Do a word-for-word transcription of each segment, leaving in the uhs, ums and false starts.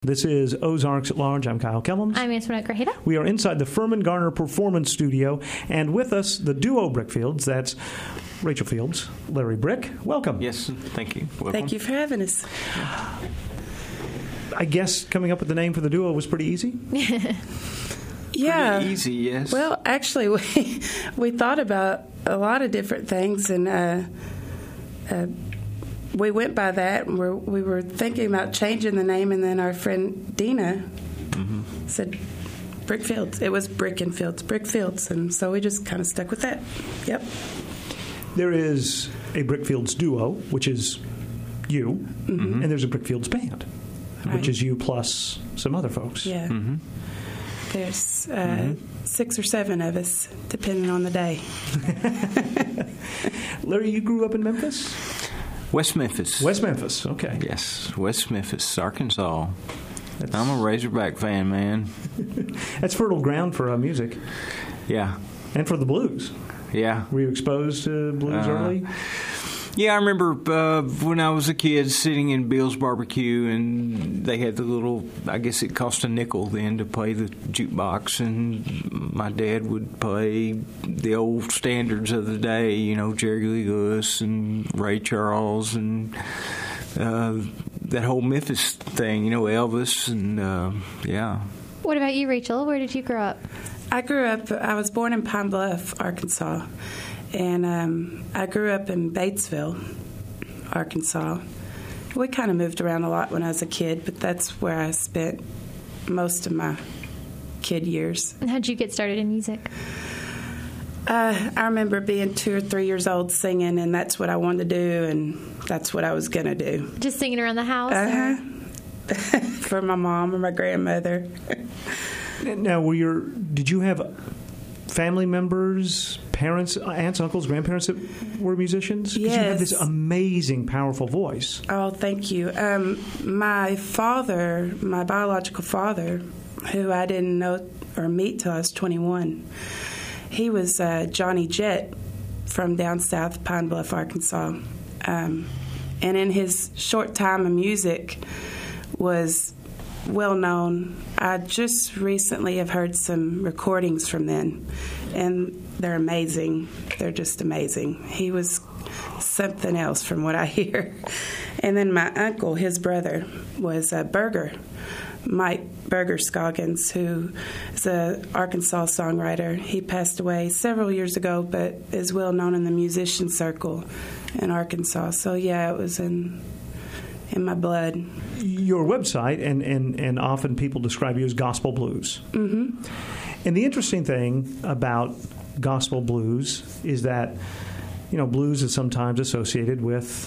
This is Ozarks at Large. I'm Kyle Kellums. I'm Antoinette Grajeda. We are inside the Furman Garner Performance Studio, and with us, the duo Brickfields. That's Rachel Fields, Larry Brick. Welcome. Yes, thank you. Welcome. Thank you for having us. I guess coming up with the name for the duo was pretty easy? Yeah. Pretty easy, yes. Well, actually, we we thought about a lot of different things, and uh, uh, we went by that. And we're, we were thinking about changing the name, and then our friend Dina mm-hmm. said Brickfields. It was Brick and Fields, Brickfields, and so we just kind of stuck with that. Yep. There is a Brickfields duo, which is you, mm-hmm. and there's a Brickfields band, right. which is you plus some other folks. Yeah. Mm-hmm. There's uh, mm-hmm. six or seven of us, depending on the day. Larry, you grew up in Memphis? West Memphis. West Memphis, okay. Yes, West Memphis, Arkansas. That's, I'm a Razorback fan, man. That's fertile ground for uh, music. Yeah. And for the blues. Yeah. Were you exposed to blues uh, early? Yeah, I remember uh, when I was a kid sitting in Bill's Barbecue, and they had the little, I guess it cost a nickel then to play the jukebox, and my dad would play the old standards of the day, you know, Jerry Lee Lewis and Ray Charles and uh, that whole Memphis thing, you know, Elvis, and uh, yeah. What about you, Rachel? Where did you grow up? I grew up, I was born in Pine Bluff, Arkansas. And um, I grew up in Batesville, Arkansas. We kind of moved around a lot when I was a kid, but that's where I spent most of my kid years. And how did you get started in music? Uh, I remember being two or three years old singing, and that's what I wanted to do, and that's what I was going to do. Just singing around the house? Uh-huh. For my mom or my grandmother. Now, were your, did you have family members, parents, aunts, uncles, grandparents that were musicians? Because yes. you have this amazing, powerful voice. Oh, thank you. Um, my father, my biological father, who I didn't know or meet till I was twenty-one, he was uh, Johnny Jett from down south, Pine Bluff, Arkansas. Um, and in his short time of music was well known. I just recently have heard some recordings from then, and they're amazing. They're just amazing. He was something else from what I hear. And then my uncle, his brother, was a Berger, Mike Berger Scoggins, who is an Arkansas songwriter. He passed away several years ago, but is well known in the musician circle in Arkansas. So yeah, it was in in my blood. Your website, and, and, and often people describe you as gospel blues. Mm-hmm. And the interesting thing about gospel blues is that, you know, blues is sometimes associated with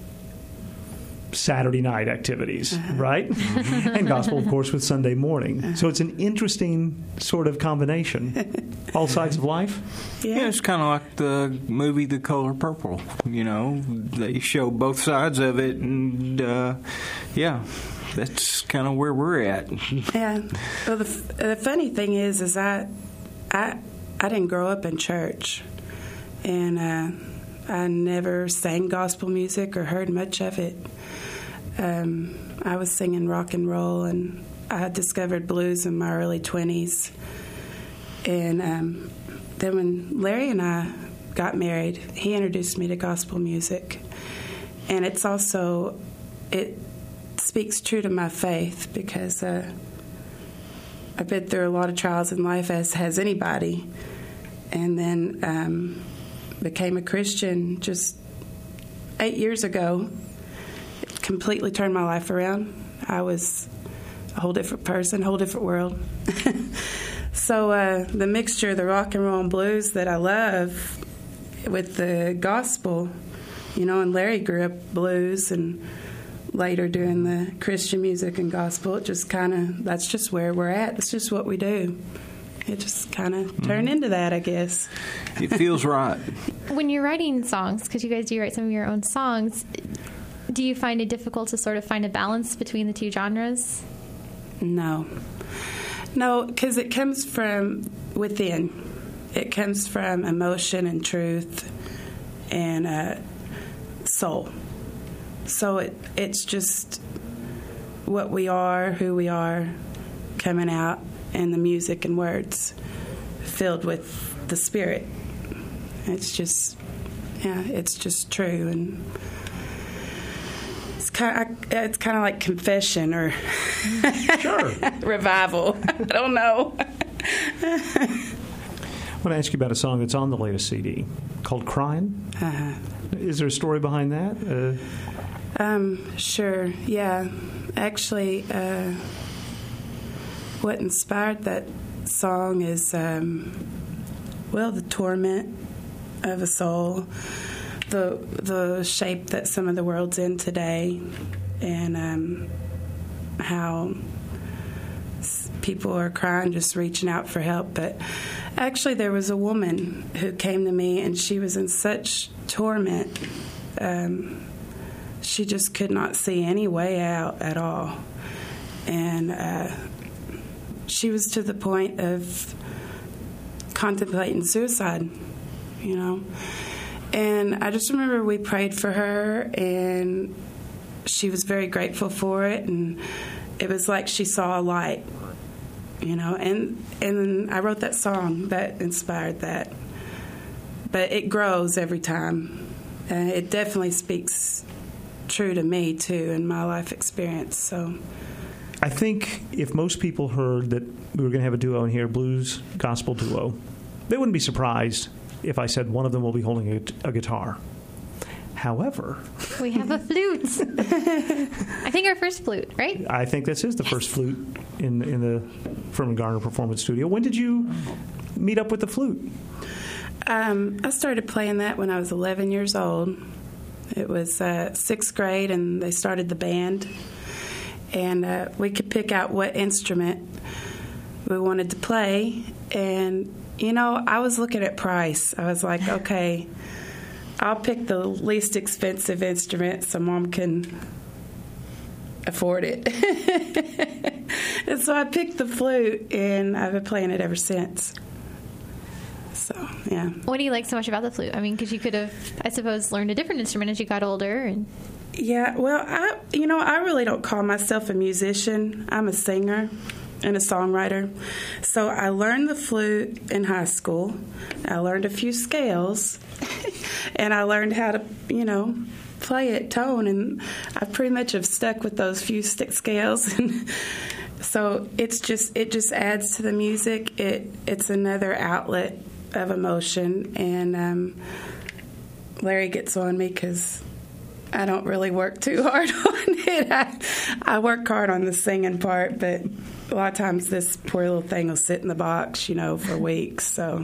Saturday night activities, uh-huh. right? And gospel, of course, with Sunday morning. Uh-huh. So it's an interesting sort of combination. All sides of life? Yeah, yeah it's kind of like the movie The Color Purple. You know, they show both sides of it, and uh, yeah, that's kind of where we're at. Yeah. Well, the, the funny thing is, is I, I, I didn't grow up in church, and uh, I never sang gospel music or heard much of it. Um, I was singing rock and roll, and I discovered blues in my early twenties. And um, then when Larry and I got married, he introduced me to gospel music. And it's also, it speaks true to my faith, because uh, I've been through a lot of trials in life, as has anybody. And then um, became a Christian just eight years ago. It completely turned my life around. I was a whole different person, a whole different world. So uh, the mixture of the rock and roll and blues that I love with the gospel, you know, and Larry grew up blues and later doing the Christian music and gospel, it just kind of, that's just where we're at. It's just what we do. It just kind of mm-hmm. turned into that, I guess. It feels right. When you're writing songs, because you guys do write some of your own songs, do you find it difficult to sort of find a balance between the two genres? No. No, because it comes from within. It comes from emotion and truth and uh, soul. So it it's just what we are, who we are, coming out in the music and words, filled with the Spirit. It's just, yeah, it's just true, and it's kind of, it's kind of like confession or Sure. revival. I don't know. I want to ask you about a song that's on the latest C D called "Crying." Uh-huh. Is there a story behind that? Uh, Um, sure, yeah. Actually, uh, what inspired that song is, um, well, the torment of a soul, the the shape that some of the world's in today, and um, how s- people are crying, just reaching out for help. But actually, there was a woman who came to me, and she was in such torment. Um, she just could not see any way out at all. And uh, she was to the point of contemplating suicide, you know. And I just remember we prayed for her, and she was very grateful for it. And it was like she saw a light, you know. And, and I wrote that song that inspired that. But it grows every time. Uh, it definitely speaks true to me too in my life experience. So I think if most people heard that we were going to have a duo in here, blues gospel duo, they wouldn't be surprised if I said one of them will be holding a, a guitar. However, We have a flute. I think our first flute, right? I think this is the first flute in in the Furman Garner Performance Studio. When did you meet up with the flute? um, I started playing that when I was eleven years old. It was uh, sixth grade, and they started the band. And uh, we could pick out what instrument we wanted to play. And, you know, I was looking at price. I was like, okay, I'll pick the least expensive instrument so Mom can afford it. And so I picked the flute, and I've been playing it ever since. So, yeah. What do you like so much about the flute? I mean, because you could have, I suppose, learned a different instrument as you got older. And Yeah, well, I you know, I really don't call myself a musician. I'm a singer and a songwriter. So I learned the flute in high school. I learned a few scales, and I learned how to, you know, play it tone, and I pretty much have stuck with those few stick scales. And so it's just it just adds to the music. It it's another outlet of emotion, and um, Larry gets on me because I don't really work too hard on it. I, I work hard on the singing part, but a lot of times this poor little thing will sit in the box, you know, for weeks. So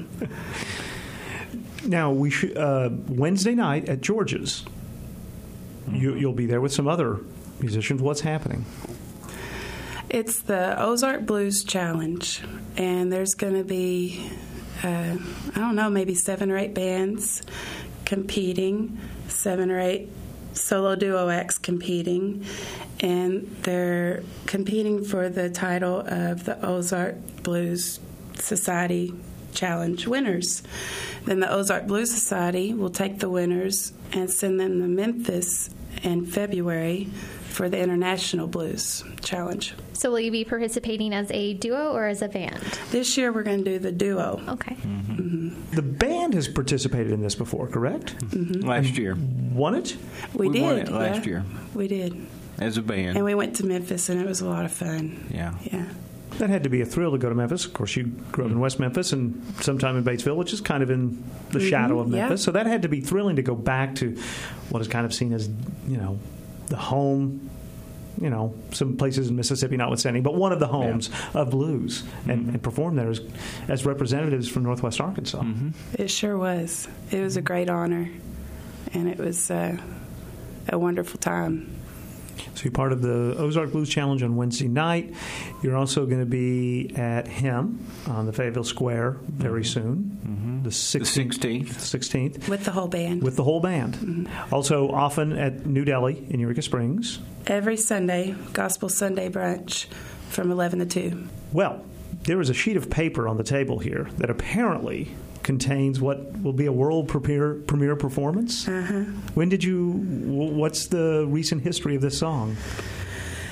Now, we should, uh, Wednesday night at George's, you, you'll be there with some other musicians. What's happening? it's the Ozark Blues Challenge, and there's going to be, uh, I don't know, maybe seven or eight bands competing, seven or eight solo duo acts competing, and they're competing for the title of the Ozark Blues Society Challenge winners. Then the Ozark Blues Society will take the winners and send them to Memphis in February for the International Blues Challenge. so will you be participating as a duo or as a band? This year we're going to do the duo. Okay. The band has participated in this before, correct? Last year. Won it? We, We did. won it last yeah. year. We did. As a band. And we went to Memphis, and it was a lot of fun. Yeah. Yeah. That had to be a thrill to go to Memphis. Of course, you grew up in West Memphis and sometime in Batesville, which is kind of in the shadow of yeah. Memphis. So that had to be thrilling to go back to what is kind of seen as, you know, the home, you know, some places in Mississippi notwithstanding, but one of the homes of blues, and, and perform there as, as representatives from Northwest Arkansas. It sure was. It was a great honor, and it was uh, a wonderful time. So you're part of the Ozark Blues Challenge on Wednesday night. You're also going to be at Hem on the Fayetteville Square very soon, the sixteenth. sixteenth. sixteenth. With the whole band. With the whole band. Also, often at New Delhi in Eureka Springs. Every Sunday, Gospel Sunday brunch from eleven to two. Well, there is a sheet of paper on the table here that apparently contains what will be a world premiere, premiere performance. Uh-huh. When did you, what's the recent history of this song?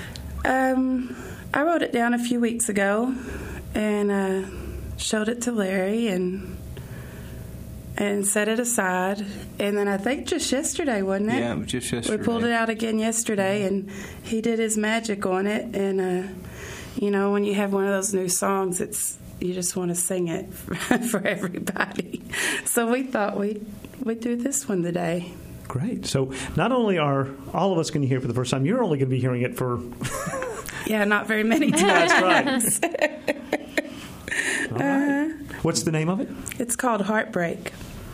Um, I wrote it down a few weeks ago and uh, showed it to Larry and and set it aside. And then I think just yesterday, wasn't it? Yeah, it was just yesterday. We pulled it out again yesterday, and he did his magic on it. And, uh, you know, when you have one of those new songs, it's you just want to sing it for, for everybody. So we thought we'd, we'd do this one today. Great. So not only are all of us going to hear it for the first time, you're only going to be hearing it for... yeah, not very many times. That's right. All right. What's the name of it? It's called Heartbreak.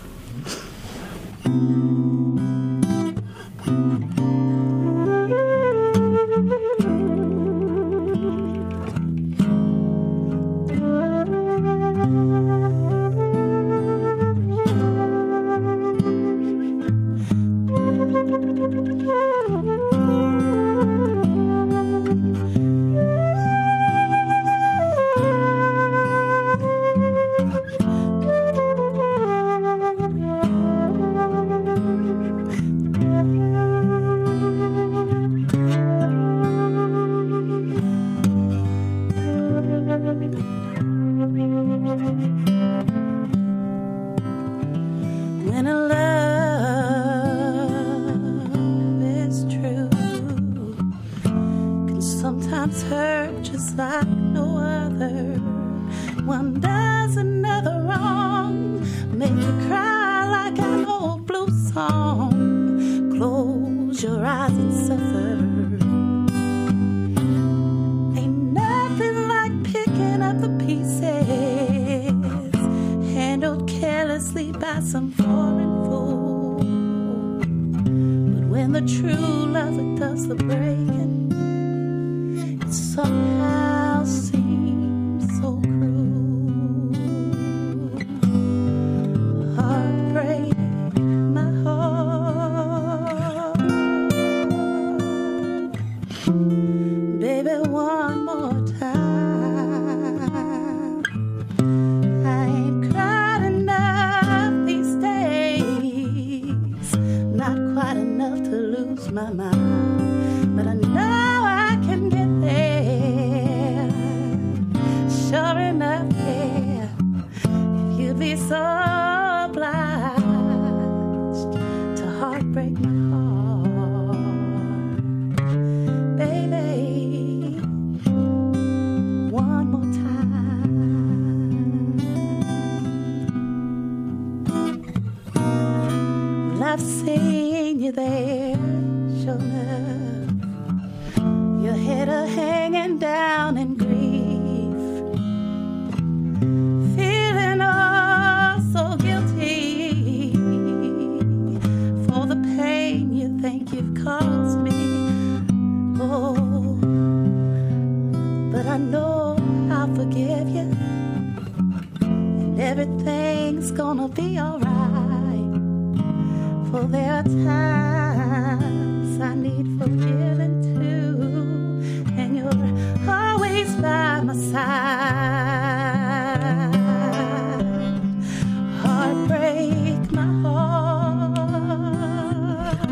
When a love is true, can sometimes hurt just like no other. One does another wrong, make you cry like an old blue song. Close your eyes and suffer. Ain't nothing like picking up the pieces handled carelessly by some foreign fool. But when the true lover does the breaking, it somehow seems so cruel. Heartbreak, my heart. Baby, one more time. I ain't cried enough these days, not quite enough to lose my mind, but I know I can get there. Sure enough, yeah, if you'd be so obliged to heartbreak my heart, baby, one more time. Well, I've seen you there, sure enough. Your head a hanging down in grief, feeling oh so guilty for the pain you think you've caused me. Oh, but I know I'll forgive you, and everything's gonna be alright. For there are times I need forgiving too, and you're always by my side. Heartbreak my heart.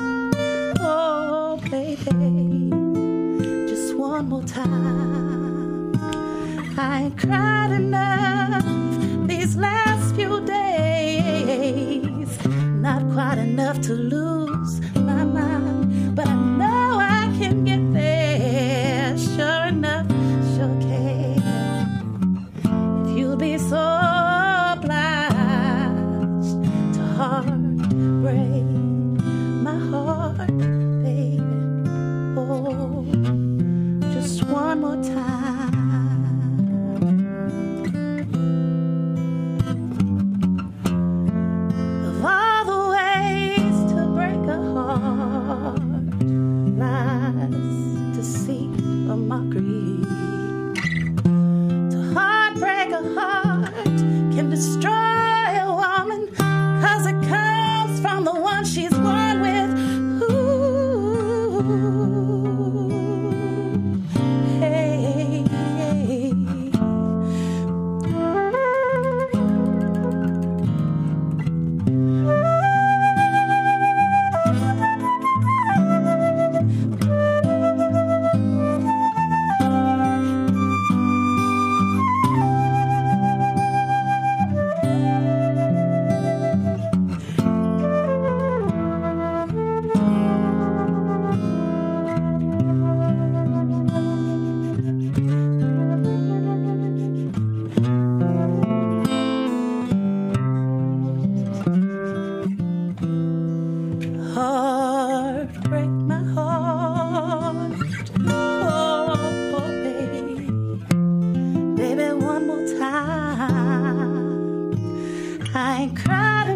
Oh, baby, just one more time. I ain't cried enough these last few days, not quite enough to lose my mind, but I know I can get there. Sure enough, sure can. If you'll be so obliged to heartbreak my heart, baby. Oh, just one more time. Of all the ways to break a heart, lies, deceit, or mockery. To heartbreak a heart can destroy a woman, 'cause it comes from the one she's born with. Ooh, hey, hey. I cried